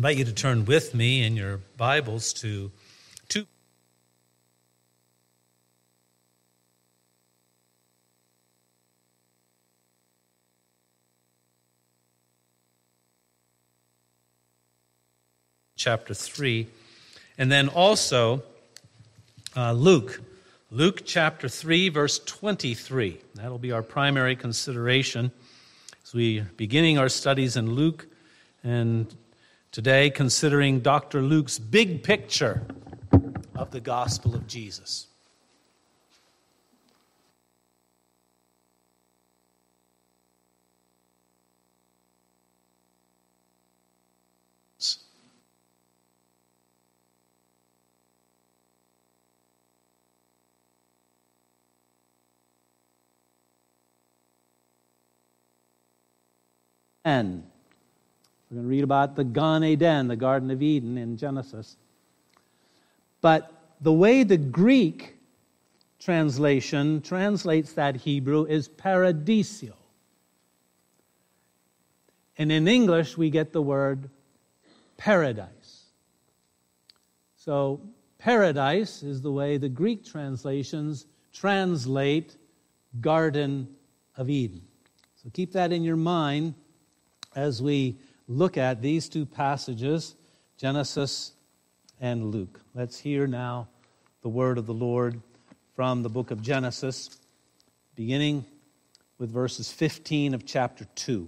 invite you to turn with me in your Bibles to chapter 3, and then also Luke chapter 3, verse 23. That'll be our primary consideration as we are beginning our studies in Luke, and today considering Dr. Luke's big picture of the gospel of Jesus. And we're going to read about the Gan Eden, the Garden of Eden in Genesis. But the way the Greek translation translates that Hebrew is paradisio. And in English, we get the word paradise. So paradise is the way the Greek translations translate Garden of Eden. So keep that in your mind as we look at these two passages, Genesis and Luke. Let's hear now the word of the Lord from the book of Genesis, beginning with verses 15 of chapter 2.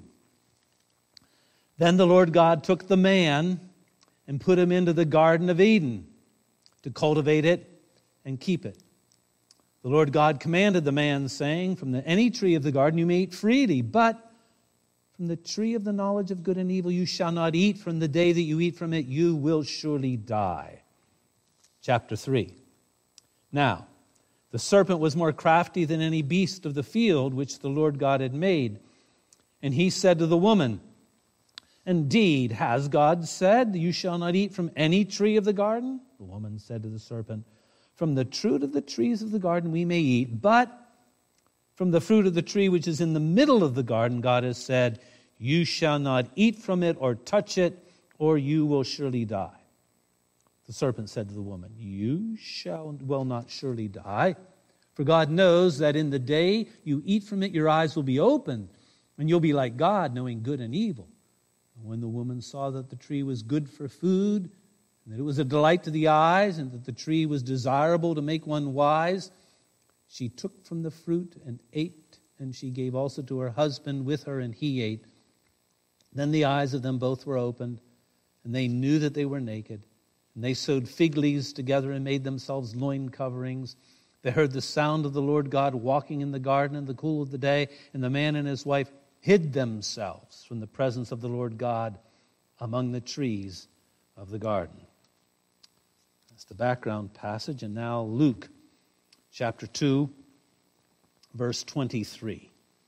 Then the Lord God took the man and put him into the Garden of Eden to cultivate it and keep it. The Lord God commanded the man, saying, "From any tree of the garden you may eat freely, but from the tree of the knowledge of good and evil you shall not eat. From the day that you eat from it, you will surely die." Chapter 3. Now, the serpent was more crafty than any beast of the field which the Lord God had made. And he said to the woman, "Indeed, has God said, you shall not eat from any tree of the garden?" The woman said to the serpent, "From the fruit of the trees of the garden we may eat, but from the fruit of the tree which is in the middle of the garden, God has said, you shall not eat from it or touch it, or you will surely die." The serpent said to the woman, "You will not surely die, for God knows that in the day you eat from it, your eyes will be opened, and you'll be like God, knowing good and evil." And when the woman saw that the tree was good for food, and that it was a delight to the eyes, and that the tree was desirable to make one wise, she took from the fruit and ate, and she gave also to her husband with her, and he ate. Then the eyes of them both were opened, and they knew that they were naked. And they sewed fig leaves together and made themselves loin coverings. They heard the sound of the Lord God walking in the garden in the cool of the day, and the man and his wife hid themselves from the presence of the Lord God among the trees of the garden. That's the background passage. And now Luke chapter 2, verse 23.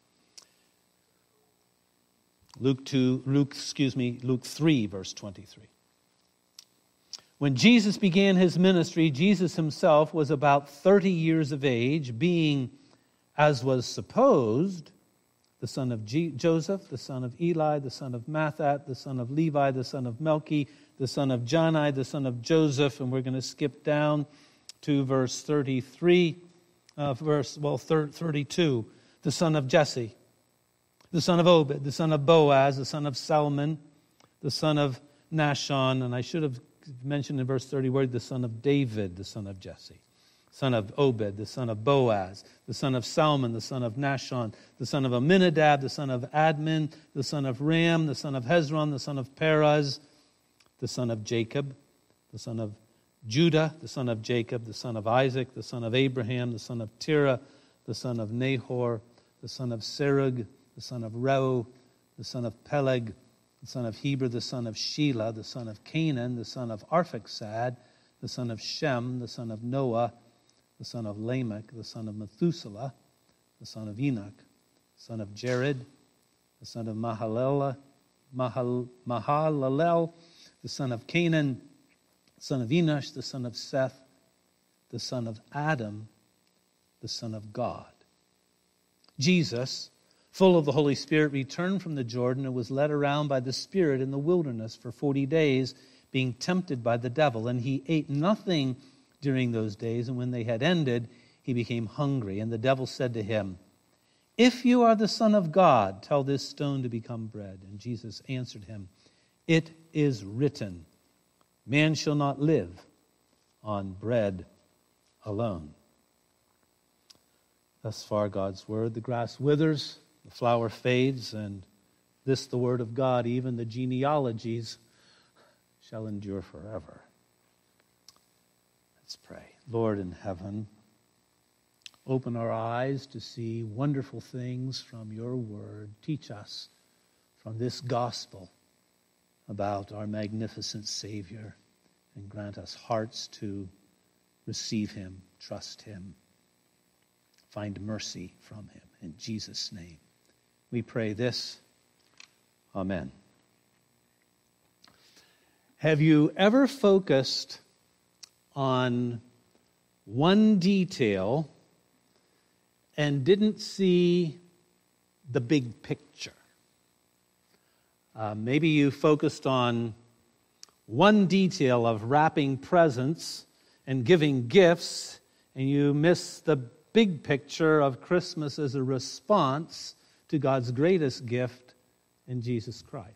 Luke 3, verse 23. When Jesus began his ministry, Jesus himself was about 30 years of age, being, as was supposed, the son of Joseph, the son of Eli, the son of Matthat, the son of Levi, the son of Melchi, the son of Jannai, the son of Joseph, and we're going to skip down to verse 32, the son of Jesse, the son of Obed, the son of Boaz, the son of Salmon, the son of Nahshon, and I should have mentioned in verse 30 where the son of David, the son of Jesse, son of Obed, the son of Boaz, the son of Salmon, the son of Nahshon, the son of Amminadab, the son of Admin, the son of Ram, the son of Hezron, the son of Perez, the son of Jacob, the son of Judah, the son of Jacob, the son of Isaac, the son of Abraham, the son of Terah, the son of Nahor, the son of Serug, the son of Reu, the son of Peleg, the son of Heber, the son of Shelah, the son of Canaan, the son of Arphaxad, the son of Shem, the son of Noah, the son of Lamech, the son of Methuselah, the son of Enoch, the son of Jared, the son of Mahalalel, the son of Canaan, the son of Enosh, the son of Seth, the son of Adam, the son of God. Jesus, full of the Holy Spirit, returned from the Jordan and was led around by the Spirit in the wilderness for 40 days, being tempted by the devil. And he ate nothing during those days, and when they had ended, he became hungry. And the devil said to him, "If you are the Son of God, tell this stone to become bread." And Jesus answered him, "It is written, man shall not live on bread alone." Thus far, God's word. The grass withers, the flower fades, and this, the word of God, even the genealogies, shall endure forever. Let's pray. Lord in heaven, open our eyes to see wonderful things from your word. Teach us from this gospel about our magnificent Savior, and grant us hearts to receive him, trust him, find mercy from him. In Jesus' name we pray this. Amen. Have you ever focused on one detail and didn't see the big picture? Maybe you focused on one detail of wrapping presents and giving gifts, and you missed the big picture of Christmas as a response to God's greatest gift in Jesus Christ.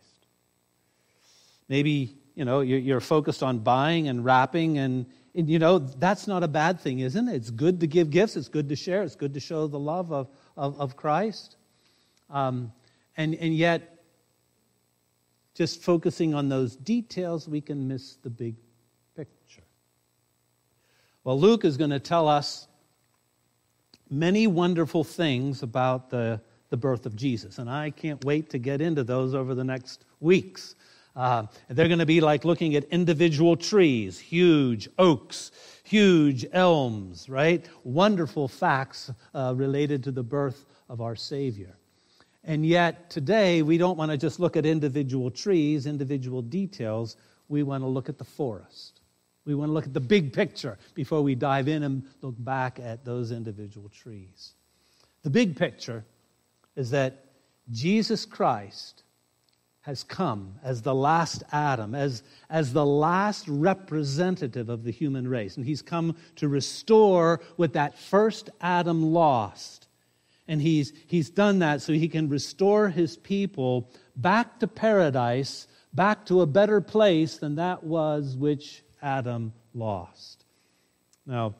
Maybe, you're focused on buying and wrapping, and that's not a bad thing, isn't it? It's good to give gifts. It's good to share. It's good to show the love of Christ. And yet, just focusing on those details, we can miss the big picture. Well, Luke is going to tell us many wonderful things about the birth of Jesus, and I can't wait to get into those over the next weeks. They're going to be like looking at individual trees, huge oaks, huge elms, right? Wonderful facts related to the birth of our Savior. And yet today we don't want to just look at individual trees, individual details. We want to look at the forest. We want to look at the big picture before we dive in and look back at those individual trees. The big picture is that Jesus Christ has come as the last Adam, as the last representative of the human race. And he's come to restore what that first Adam lost. And he's done that so he can restore his people back to paradise, back to a better place than that was which Adam lost. Now,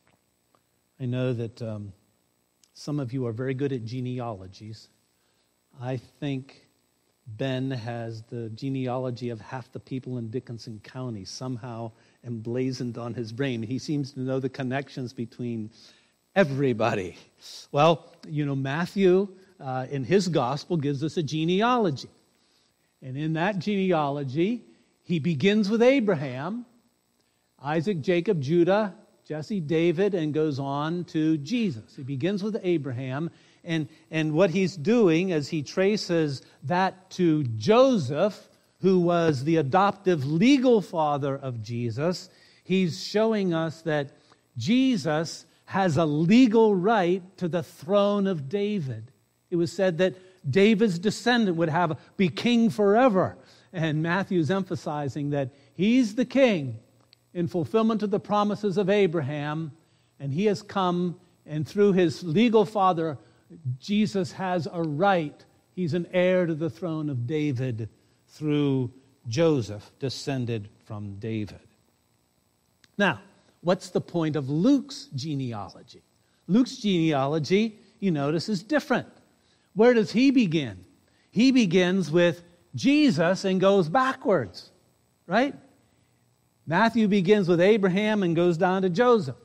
I know that some of you are very good at genealogies. I think Ben has the genealogy of half the people in Dickinson County somehow emblazoned on his brain. He seems to know the connections between everybody. Well, Matthew in his gospel gives us a genealogy. And in that genealogy, he begins with Abraham, Isaac, Jacob, Judah, Jesse, David, and goes on to Jesus. He begins with Abraham, and what he's doing is he traces that to Joseph, who was the adoptive legal father of Jesus. He's showing us that Jesus has a legal right to the throne of David. It was said that David's descendant would be king forever. And Matthew's emphasizing that he's the king in fulfillment of the promises of Abraham, and he has come, and through his legal father, Jesus has a right. He's an heir to the throne of David through Joseph, descended from David. Now, what's the point of Luke's genealogy? Luke's genealogy, you notice, is different. Where does he begin? He begins with Jesus and goes backwards, right? Matthew begins with Abraham and goes down to Joseph.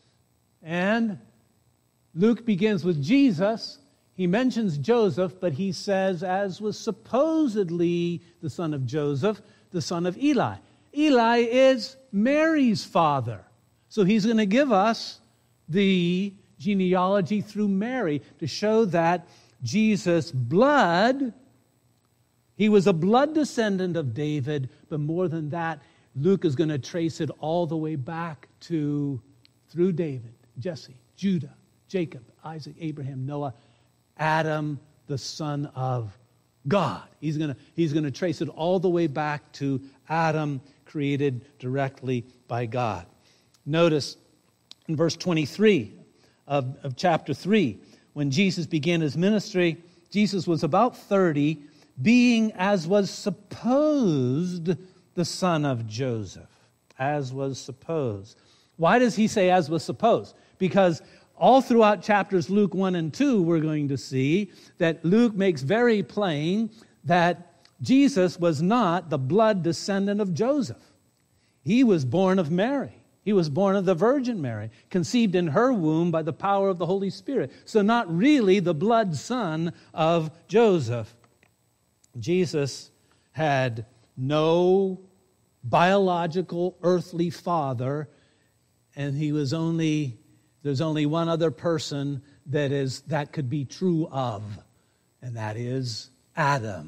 And Luke begins with Jesus. He mentions Joseph, but he says, as was supposedly the son of Joseph, the son of Eli. Eli is Mary's father. So he's going to give us the genealogy through Mary to show that Jesus' blood, he was a blood descendant of David, but more than that, Luke is going to trace it all the way back through David, Jesse, Judah, Jacob, Isaac, Abraham, Noah, Adam, the Son of God. He's going to trace it all the way back to Adam, created directly by God. Notice in verse 23 of chapter 3, when Jesus began his ministry, Jesus was about 30, being as was supposed the son of Joseph. As was supposed. Why does he say as was supposed? Because all throughout chapters Luke 1 and 2, we're going to see that Luke makes very plain that Jesus was not the blood descendant of Joseph. He was born of Mary. He was born of the Virgin Mary, conceived in her womb by the power of the Holy Spirit. So not really the blood son of Joseph. Jesus had no biological earthly father, and there's only one other person that could be true of, and that is Adam.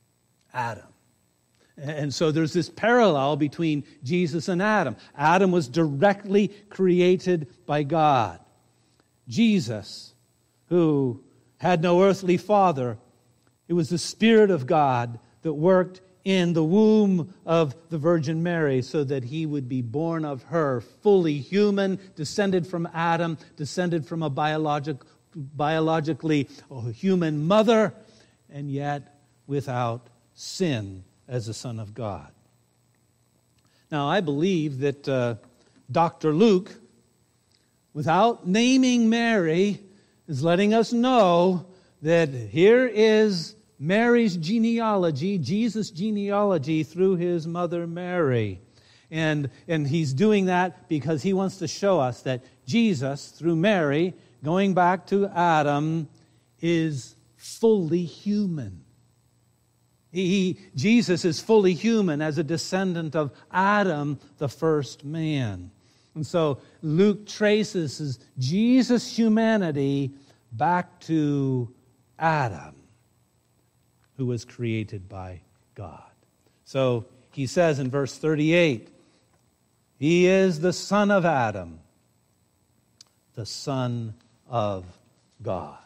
And so there's this parallel between Jesus and Adam. Adam was directly created by God. Jesus, who had no earthly father, it was the Spirit of God that worked in the womb of the Virgin Mary so that he would be born of her, fully human, descended from Adam, descended from a biologically human mother, and yet without sin as a Son of God. Now, I believe that Dr. Luke, without naming Mary, is letting us know that here is Mary's genealogy, Jesus' genealogy through his mother Mary. And he's doing that because he wants to show us that Jesus, through Mary, going back to Adam, is fully human. Jesus is fully human as a descendant of Adam, the first man. And so Luke traces Jesus' humanity back to Adam, who was created by God. So he says in verse 38, he is the son of Adam, the Son of God.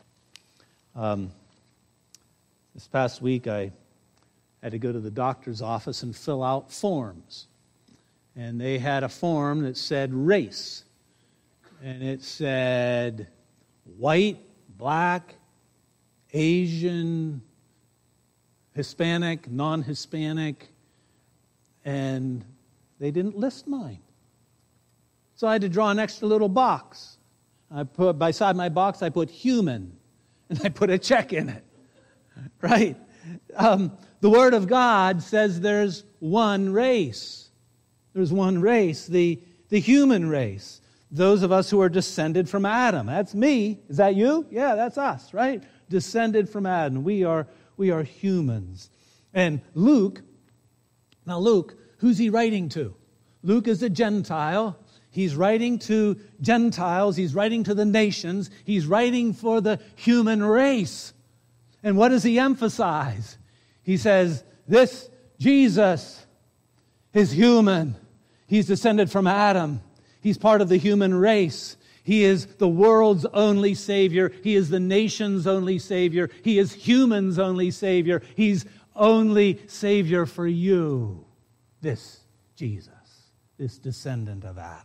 This past week I had to go to the doctor's office and fill out forms. And they had a form that said race. And it said white, black, Asian, Hispanic, non-Hispanic, and they didn't list mine. So I had to draw an extra little box. I put beside my box, I put human, and I put a check in it. Right? The Word of God says there's one race. There's one race, the human race. Those of us who are descended from Adam. That's me. Is that you? Yeah, that's us, right? Descended from Adam. We are humans. And Luke, who's he writing to? Luke is a Gentile. He's writing to Gentiles. He's writing to the nations. He's writing for the human race. And what does he emphasize? He says, this Jesus is human. He's descended from Adam. He's part of the human race. He is the world's only Savior. He is the nation's only Savior. He is human's only Savior. He's only Savior for you. This Jesus, this descendant of Adam.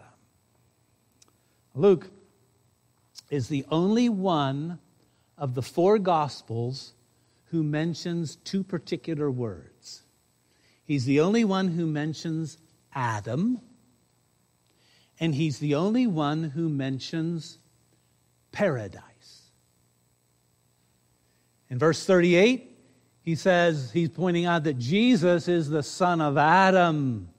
Luke is the only one of the four Gospels who mentions two particular words. He's the only one who mentions Adam, and he's the only one who mentions paradise. In verse 38, he's pointing out that Jesus is the son of Adam.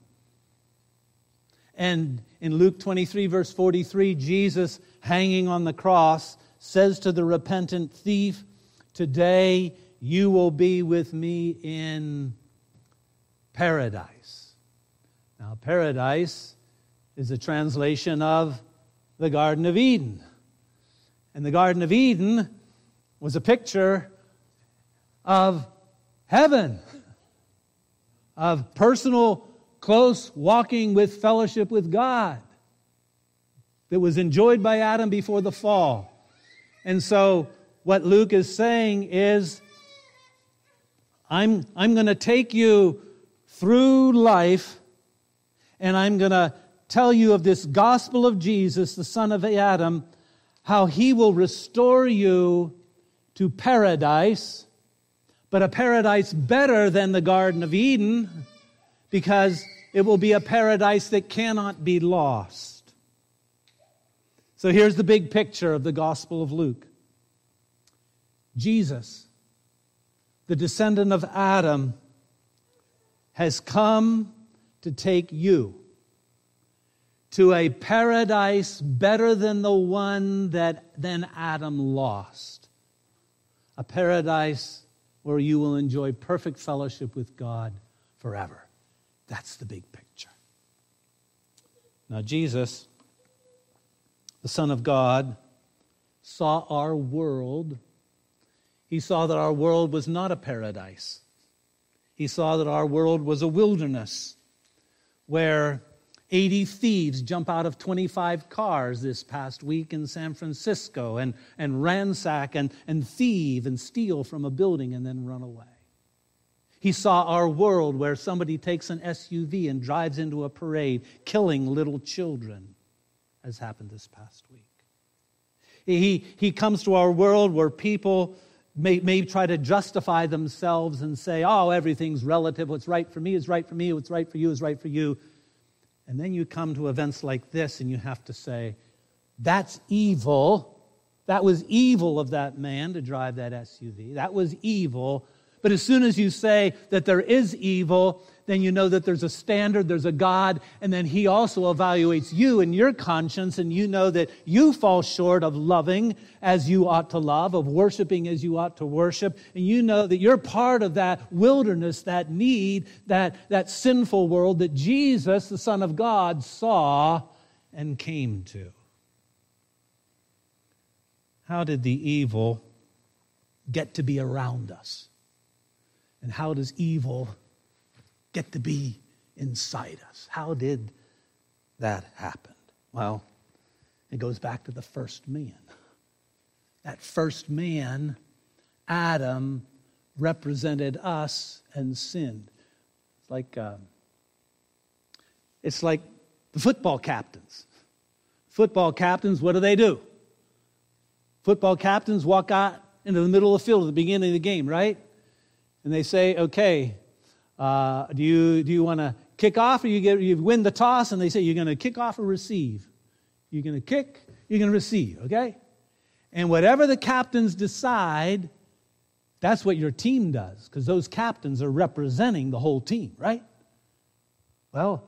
And in Luke 23, verse 43, Jesus, hanging on the cross, says to the repentant thief, today you will be with me in paradise. Now, paradise is a translation of the Garden of Eden. And the Garden of Eden was a picture of heaven, of personal, close walking with fellowship with God that was enjoyed by Adam before the fall. And so what Luke is saying is, I'm going to take you through life, and I'm going to tell you of this gospel of Jesus, the son of Adam, how he will restore you to paradise, but a paradise better than the Garden of Eden, because it will be a paradise that cannot be lost. So here's the big picture of the Gospel of Luke. Jesus, the descendant of Adam, has come to take you to a paradise better than the one that then Adam lost. A paradise where you will enjoy perfect fellowship with God forever. That's the big picture. Now, Jesus, the Son of God, saw our world. He saw that our world was not a paradise. He saw that our world was a wilderness where 80 thieves jump out of 25 cars this past week in San Francisco and ransack and thieve and steal from a building and then run away. He saw our world where somebody takes an SUV and drives into a parade, killing little children, as happened this past week. He comes to our world where people may try to justify themselves and say, oh, everything's relative. What's right for me is right for me. What's right for you is right for you. And then you come to events like this and you have to say, that's evil. That was evil of that man to drive that SUV. That was evil. But as soon as you say that there is evil, then you know that there's a standard, there's a God, and then He also evaluates you and your conscience, and you know that you fall short of loving as you ought to love, of worshiping as you ought to worship, and you know that you're part of that wilderness, that need, that sinful world that Jesus, the Son of God, saw and came to. How did the evil get to be around us? And how does evil get to be inside us? How did that happen? Well, it goes back to the first man. That first man, Adam, represented us and sinned. It's like the football captains. Football captains, what do? Football captains walk out into the middle of the field at the beginning of the game, right? And they say, okay, do you want to kick off or you win the toss? And they say, you're going to kick off or receive? You're going to kick, you're going to receive, okay? And whatever the captains decide, that's what your team does, because those captains are representing the whole team, right? Well,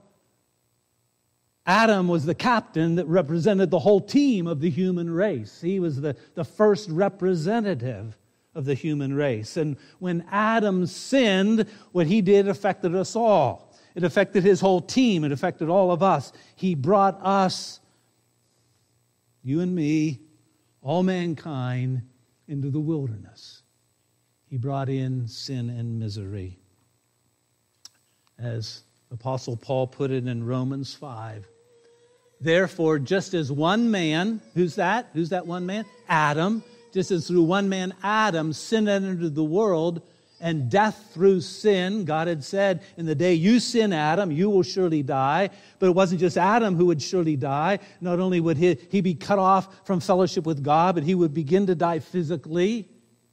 Adam was the captain that represented the whole team of the human race. He was the first representative of the human race. And when Adam sinned, what he did affected us all. It affected his whole team. It affected all of us. He brought us, you and me, all mankind, into the wilderness. He brought in sin and misery. As Apostle Paul put it in Romans 5, therefore, just as one man, who's that? Who's that one man? Adam. Just as through one man, Adam, sin entered the world, and death through sin. God had said, in the day you sin, Adam, you will surely die. But it wasn't just Adam who would surely die. Not only would he be cut off from fellowship with God, but he would begin to die physically.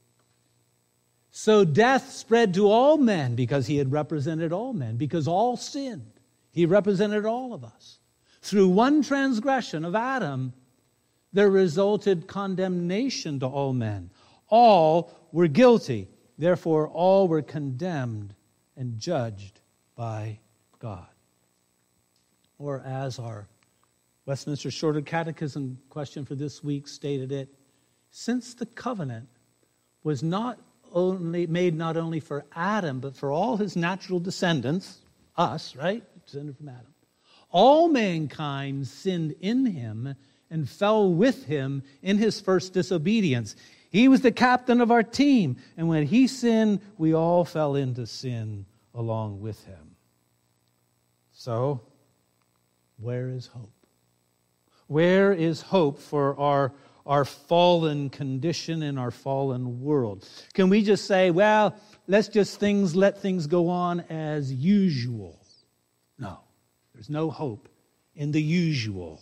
So death spread to all men because he had represented all men, because all sinned. He represented all of us. Through one transgression of Adam, there resulted condemnation to all men. All were guilty. Therefore, all were condemned and judged by God. Or as our Westminster Shorter Catechism question for this week stated it, since the covenant was not only for Adam, but for all his natural descendants, us, right? Descended from Adam. All mankind sinned in him and fell with him in his first disobedience. He was the captain of our team, and when he sinned, we all fell into sin along with him. So, where is hope? Where is hope for our fallen condition in our fallen world. Can we just say, well, let things go on as usual? No, there's no hope in the usual.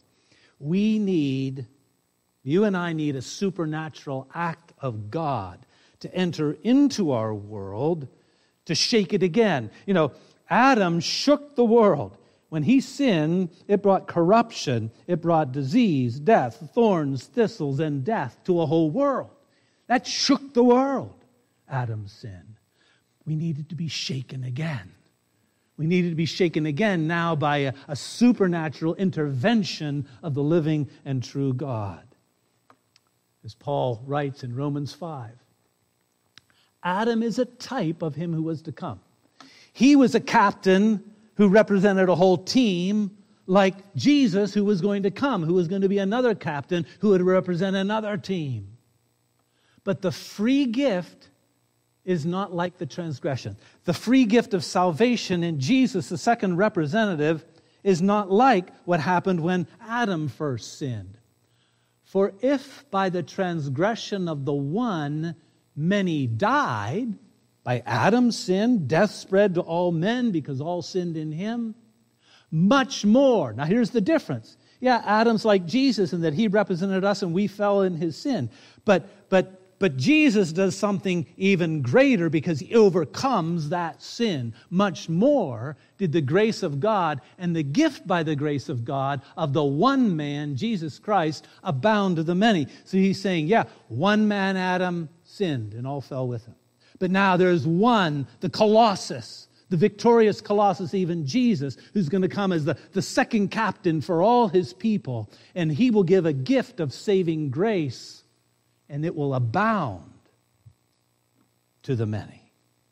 You and I need a supernatural act of God to enter into our world, to shake it again. You know, Adam shook the world. When he sinned, it brought corruption, it brought disease, death, thorns, thistles, and death to a whole world. That shook the world, Adam's sin. We needed to be shaken again. We needed to be shaken again now by a supernatural intervention of the living and true God. As Paul writes in Romans 5, Adam is a type of him who was to come. He was a captain who represented a whole team, like Jesus, who was going to come, who was going to be another captain who would represent another team. But the free gift is not like the transgression. The free gift of salvation in Jesus, the second representative, is not like what happened when Adam first sinned. For if by the transgression of the one many died, by Adam's sin, death spread to all men because all sinned in him. Much more. Now here's the difference. Yeah, Adam's like Jesus in that he represented us and we fell in his sin. But Jesus does something even greater because he overcomes that sin. Much more did the grace of God and the gift by the grace of God of the one man, Jesus Christ, abound to the many. So he's saying, yeah, one man, Adam, sinned and all fell with him. But now there's one, the Colossus, the victorious Colossus, even Jesus, who's going to come as the second captain for all his people. And he will give a gift of saving grace, and it will abound to the many.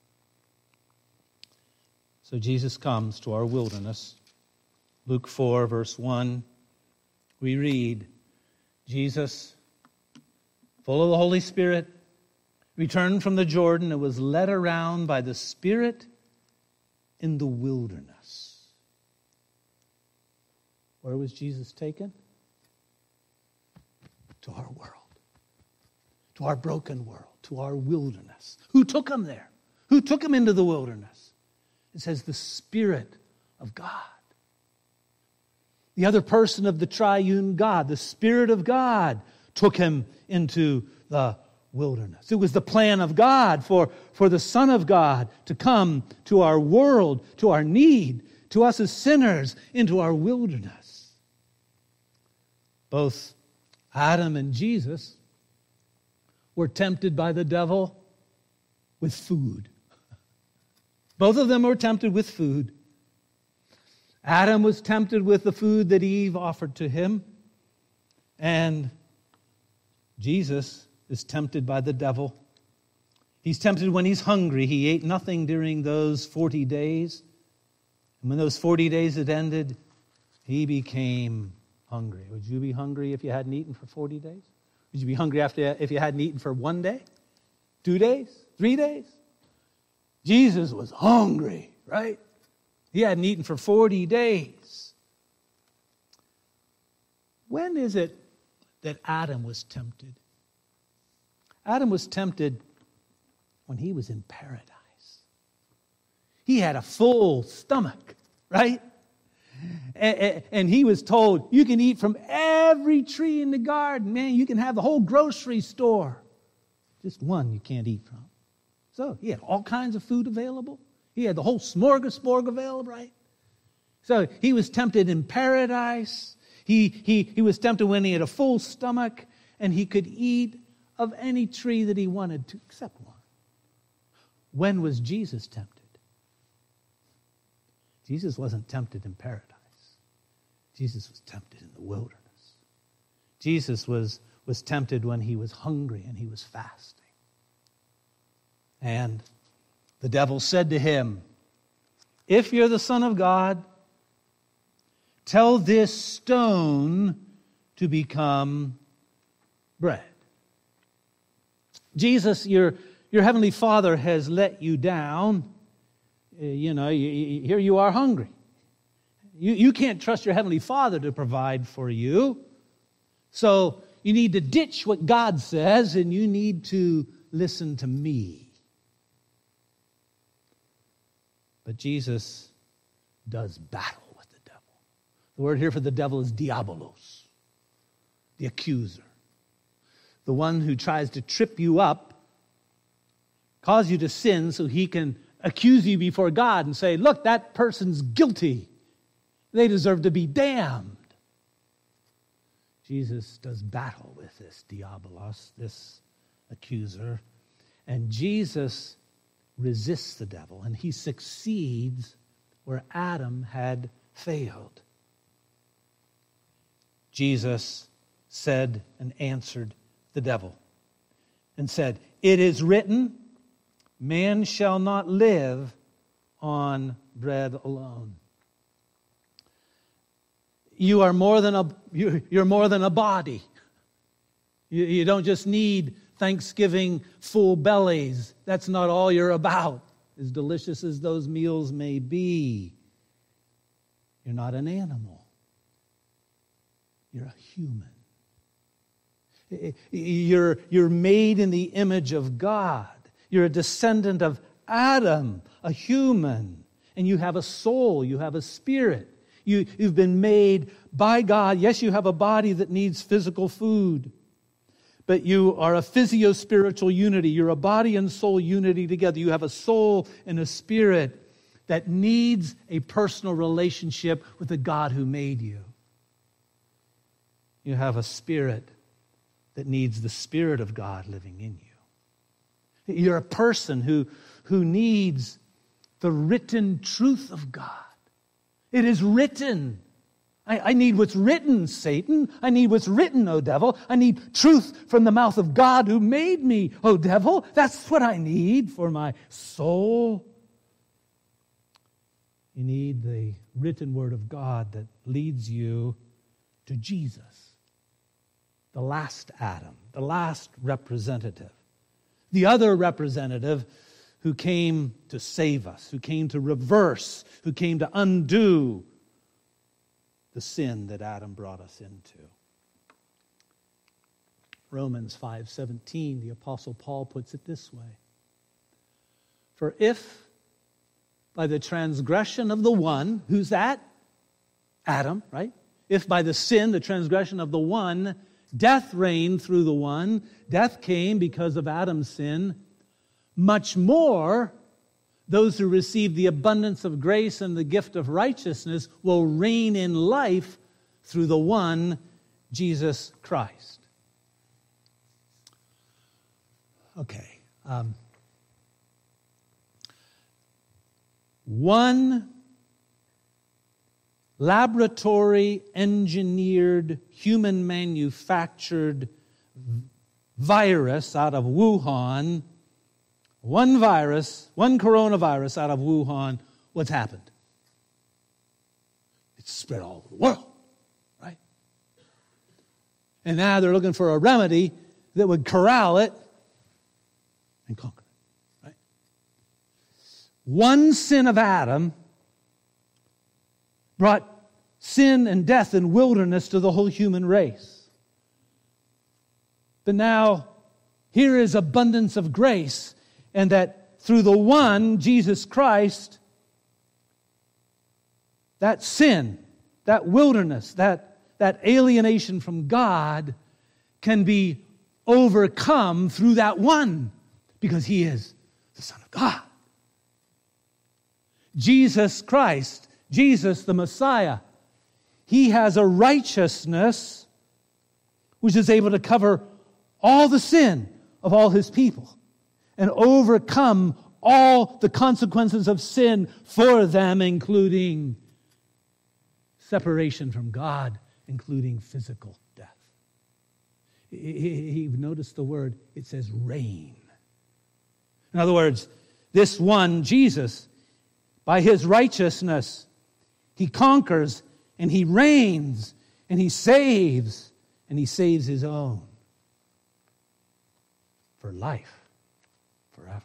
So Jesus comes to our wilderness. Luke 4, verse 1, we read, Jesus, full of the Holy Spirit, returned from the Jordan and was led around by the Spirit in the wilderness. Where was Jesus taken? To our world. To our broken world. To our wilderness. Who took him there? Who took him into the wilderness? It says the Spirit of God. The other person of the triune God, the Spirit of God, took him into the wilderness. It was the plan of God for the Son of God to come to our world, to our need, to us as sinners, into our wilderness. Both Adam and Jesus were tempted by the devil with food. Both of them were tempted with food. Adam was tempted with the food that Eve offered to him, and Jesus is tempted by the devil. He's tempted when he's hungry. He ate nothing during those 40 days. And when those 40 days had ended, he became hungry. Would you be hungry if you hadn't eaten for 40 days? Would you be hungry if you hadn't eaten for 1 day? 2 days? 3 days? Jesus was hungry, right? He hadn't eaten for 40 days. When is it that Adam was tempted? Adam was tempted when he was in paradise. He had a full stomach, right? And he was told, you can eat from every tree in the garden. Man, you can have the whole grocery store. Just one you can't eat from. So he had all kinds of food available. He had the whole smorgasbord available, right? So he was tempted in paradise. He was tempted when he had a full stomach and he could eat of any tree that he wanted to, except one. When was Jesus tempted? Jesus wasn't tempted in paradise. Jesus was tempted in the wilderness. Jesus was tempted when he was hungry and he was fasting. And the devil said to him, if you're the Son of God, tell this stone to become bread. Jesus, your heavenly Father has let you down. Here you are hungry. You can't trust your heavenly Father to provide for you. So, You need to ditch what God says, and you need to listen to me. But Jesus does battle with the devil. The word here for the devil is diabolos, the accuser. The one who tries to trip you up, cause you to sin so he can accuse you before God and say, look, that person's guilty. They deserve to be damned. Jesus does battle with this diabolos, this accuser, and Jesus resists the devil, and he succeeds where Adam had failed. Jesus said and answered the devil and said, "It is written, man shall not live on bread alone." You're more than a body. You don't just need Thanksgiving full bellies. That's not all you're about, as delicious as those meals may be. You're not an animal. You're a human. You're made in the image of God. You're a descendant of Adam, a human. And you have a soul. You have a spirit. You've been made by God. Yes, you have a body that needs physical food. But you are a physio-spiritual unity. You're a body and soul unity together. You have a soul and a spirit that needs a personal relationship with the God who made you. You have a spirit that needs the Spirit of God living in you. You're a person who needs the written truth of God. It is written. I need what's written, Satan. I need what's written, O devil. I need truth from the mouth of God who made me, O devil. That's what I need for my soul. You need the written word of God that leads you to Jesus, the last Adam, the last representative, the other representative who came to save us, who came to reverse, who came to undo the sin that Adam brought us into. Romans 5:17, the Apostle Paul puts it this way: "For if by the transgression of the one," who's that? Adam, right? "If by the sin, the transgression of the one, death reigned through the one, death came because of Adam's sin, much more those who receive the abundance of grace and the gift of righteousness will reign in life through the one, Jesus Christ." Okay. One laboratory engineered, human manufactured virus out of Wuhan, one coronavirus out of Wuhan, what's happened? It's spread all over the world, right? And now they're looking for a remedy that would corral it and conquer it, right? One sin of Adam brought sin and death and wilderness to the whole human race. But now, here is abundance of grace, and that through the one, Jesus Christ, that sin, that wilderness, that alienation from God can be overcome through that one, because He is the Son of God. Jesus Christ, Jesus the Messiah, He has a righteousness which is able to cover all the sin of all His people and overcome all the consequences of sin for them, including separation from God, including physical death. You've noticed the word, it says reign. In other words, this one, Jesus, by His righteousness, He conquers and He reigns and He saves His own for life, forever.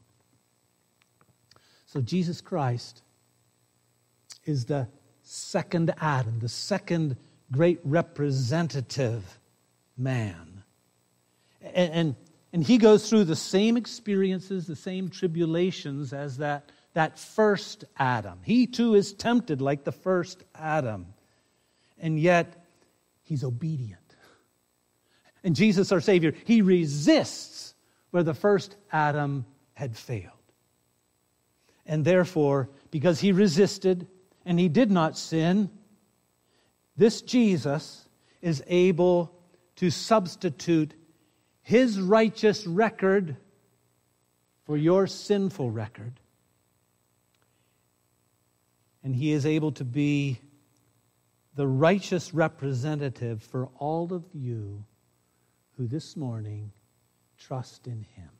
So Jesus Christ is the second Adam, the second great representative man. And he goes through the same experiences, the same tribulations as that first Adam. He too is tempted like the first Adam. And yet, he's obedient. And Jesus, our Savior, he resists where the first Adam had failed. And therefore, because he resisted and he did not sin, this Jesus is able to substitute his righteous record for your sinful record. And he is able to be the righteous representative for all of you who this morning trust in him.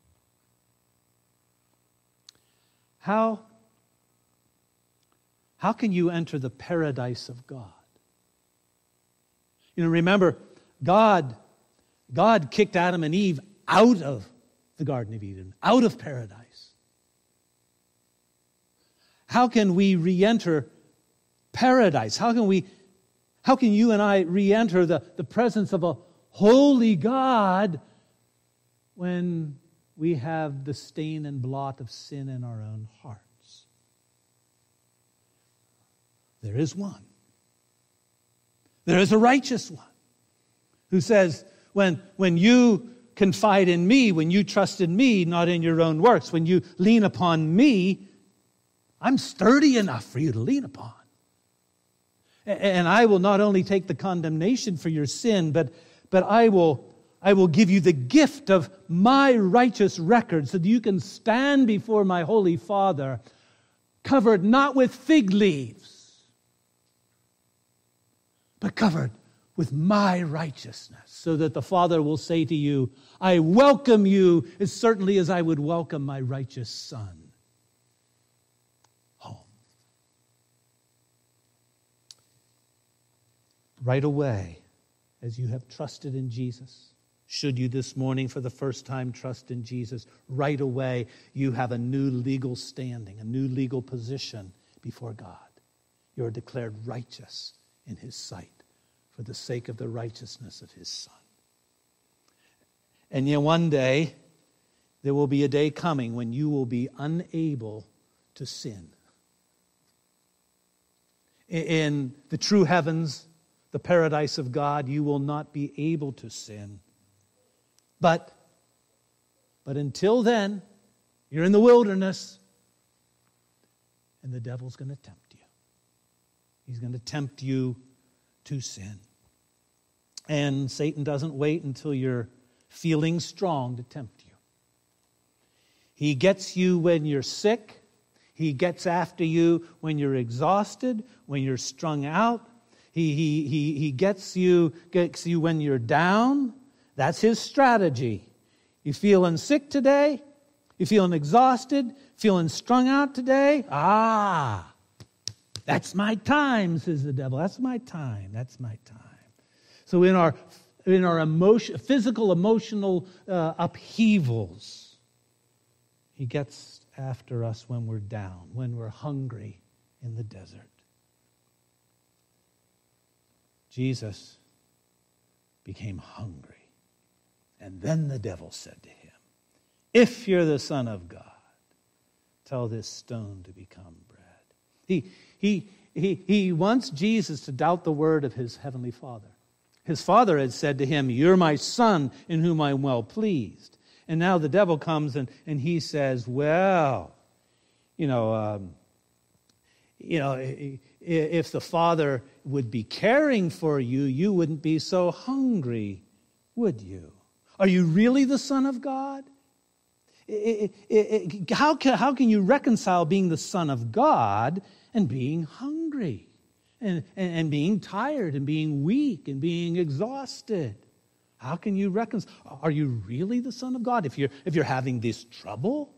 How can you enter the paradise of God? Remember, God kicked Adam and Eve out of the Garden of Eden, out of paradise. How can we re-enter paradise? How can you and I re-enter the presence of a holy God when we have the stain and blot of sin in our own hearts? There is one. There is a righteous one who says, when you confide in me, when you trust in me, not in your own works, when you lean upon me, I'm sturdy enough for you to lean upon. And I will not only take the condemnation for your sin, but I will give you the gift of my righteous record so that you can stand before my holy Father covered not with fig leaves, but covered with my righteousness, so that the Father will say to you, I welcome you as certainly as I would welcome my righteous Son home. Right away, as you have trusted in Jesus, should you this morning for the first time trust in Jesus, right away you have a new legal standing, a new legal position before God. You are declared righteous in his sight for the sake of the righteousness of his Son. And yet one day, there will be a day coming when you will be unable to sin. In the true heavens, the paradise of God, you will not be able to sin. But until then, you're in the wilderness, and the devil's going to tempt you. He's going to tempt you to sin. And Satan doesn't wait until you're feeling strong to tempt you. He gets you when you're sick. He gets after you when you're exhausted, when you're strung out. He gets you when you're down. That's his strategy. You feeling sick today? You feeling exhausted? Feeling strung out today? That's my time, says the devil. That's my time. That's my time. So in our physical, emotional upheavals, he gets after us when we're down, when we're hungry in the desert. Jesus became hungry. And then the devil said to him, if you're the Son of God, tell this stone to become bread. He wants Jesus to doubt the word of his heavenly Father. His Father had said to him, you're my Son in whom I'm well pleased. And now the devil comes and he says, well, if the Father would be caring for you, you wouldn't be so hungry, would you? Are you really the Son of God? How can you reconcile being the Son of God and being hungry and being tired and being weak and being exhausted? How can you reconcile? Are you really the Son of God if you're having this trouble?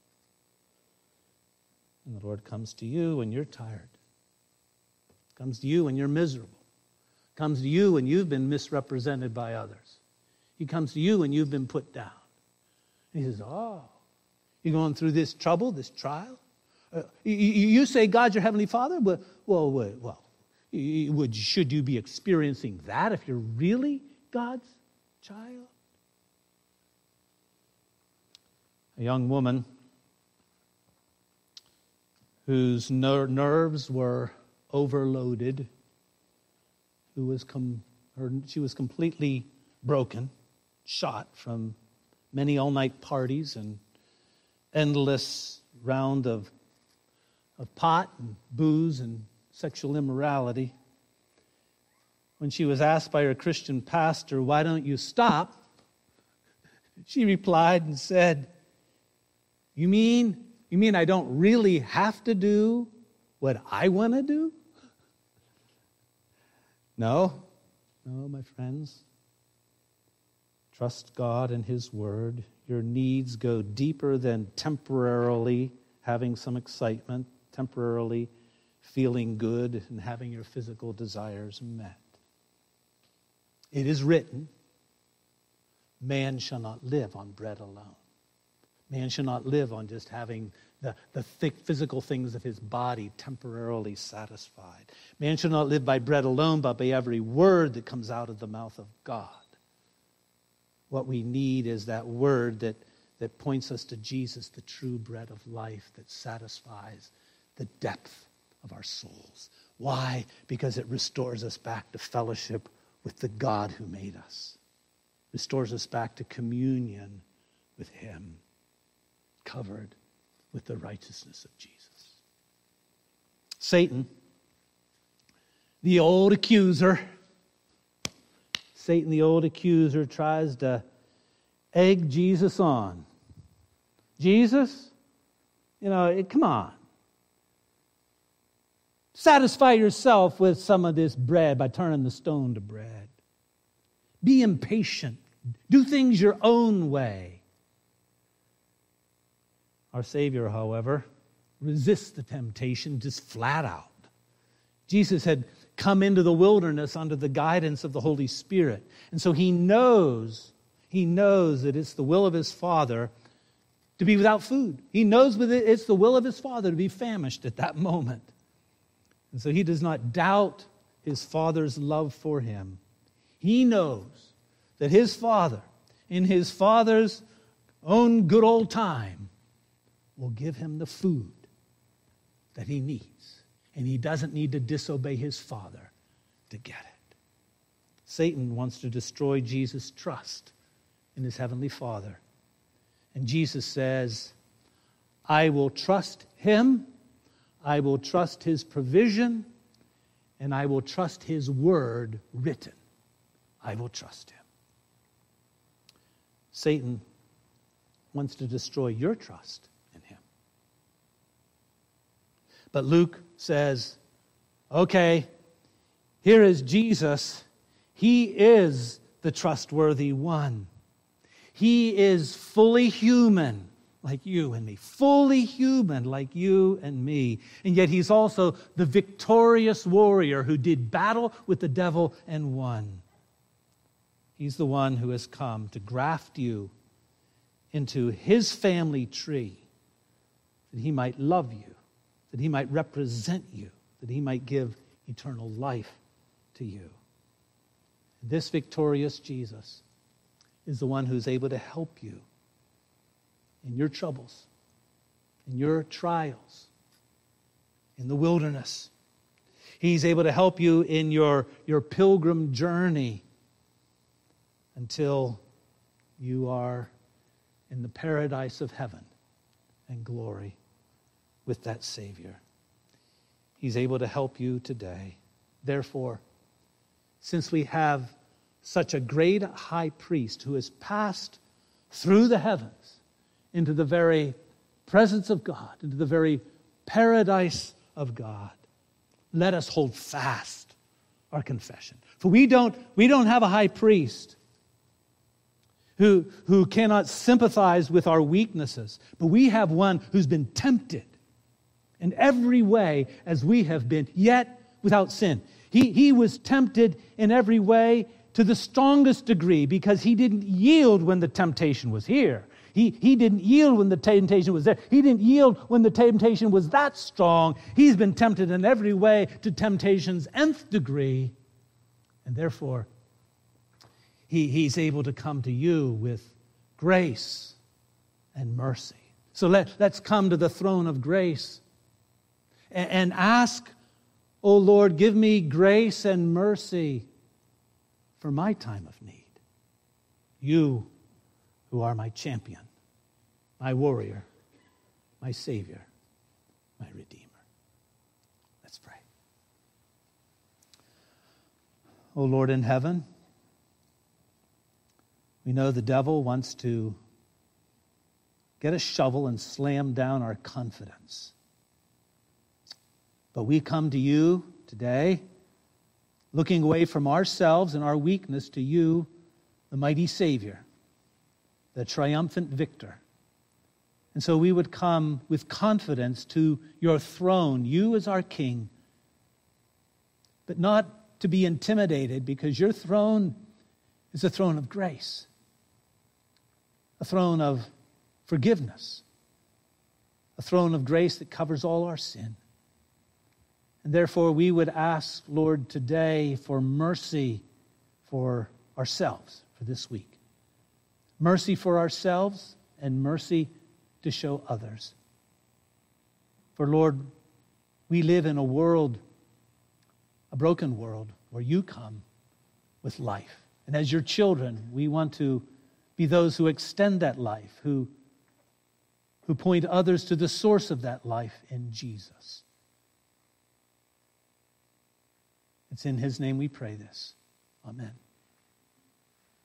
And the Lord comes to you when you're tired. Comes to you when you're miserable. Comes to you when you've been misrepresented by others. He comes to you when you've been put down. And he says, you're going through this trouble, this trial? You say God's your heavenly Father? Should you be experiencing that if you're really God's child? A young woman whose nerves were overloaded, she was completely broken, shot from many all-night parties and endless round of pot and booze and sexual immorality. When she was asked by her Christian pastor, "Why don't you stop?" she replied and said, You mean I don't really have to do what I want to do? No, my friends. Trust God and His Word. Your needs go deeper than temporarily having some excitement, temporarily feeling good and having your physical desires met. It is written, man shall not live on bread alone. Man shall not live on just having the thick physical things of his body temporarily satisfied. Man shall not live by bread alone, but by every word that comes out of the mouth of God. What we need is that word that points us to Jesus, the true bread of life that satisfies the depth of our souls. Why? Because it restores us back to fellowship with the God who made us. Restores us back to communion with Him, covered with the righteousness of Jesus. Satan, the old accuser, tries to egg Jesus on. Jesus, come on. Satisfy yourself with some of this bread by turning the stone to bread. Be impatient. Do things your own way. Our Savior, however, resists the temptation just flat out. Jesus had come into the wilderness under the guidance of the Holy Spirit. And so he knows that it's the will of his Father to be without food. He knows it's the will of his Father to be famished at that moment. And so he does not doubt his Father's love for him. He knows that his Father, in his Father's own good old time, will give him the food that he needs. And he doesn't need to disobey his Father to get it. Satan wants to destroy Jesus' trust in his heavenly Father. And Jesus says, I will trust him, I will trust his provision, and I will trust his word written. I will trust him. Satan wants to destroy your trust in him. But Luke says, okay, here is Jesus. He is the trustworthy one. He is fully human, like you and me. Fully human, like you and me. And yet he's also the victorious warrior who did battle with the devil and won. He's the one who has come to graft you into his family tree, that he might love you, that he might represent you, that he might give eternal life to you. This victorious Jesus is the one who's able to help you in your troubles, in your trials, in the wilderness. He's able to help you in your pilgrim journey until you are in the paradise of heaven and glory with that Savior. He's able to help you today. Therefore, since we have such a great high priest who has passed through the heavens into the very presence of God, into the very paradise of God, let us hold fast our confession. For we don't have a high priest who cannot sympathize with our weaknesses, but we have one who's been tempted in every way as we have been, yet without sin. He was tempted in every way to the strongest degree because he didn't yield when the temptation was here. He didn't yield when the temptation was there. He didn't yield when the temptation was that strong. He's been tempted in every way to temptation's nth degree. And therefore, he's able to come to you with grace and mercy. So let's come to the throne of grace and ask, "Oh Lord, give me grace and mercy for my time of need." You who are my champion, my warrior, my Savior, my Redeemer. Let's pray. Oh Lord in heaven, we know the devil wants to get a shovel and slam down our confidence. But we come to you today, looking away from ourselves and our weakness to you, the mighty Savior, the triumphant victor. And so we would come with confidence to your throne, you as our King, but not to be intimidated, because your throne is a throne of grace, a throne of forgiveness, a throne of grace that covers all our sin. And therefore we would ask, Lord, today for mercy for ourselves for this week. Mercy for ourselves and mercy to show others. For Lord, we live in a world, a broken world, where you come with life. And as your children, we want to be those who extend that life, who point others to the source of that life in Jesus. It's in his name we pray this. Amen.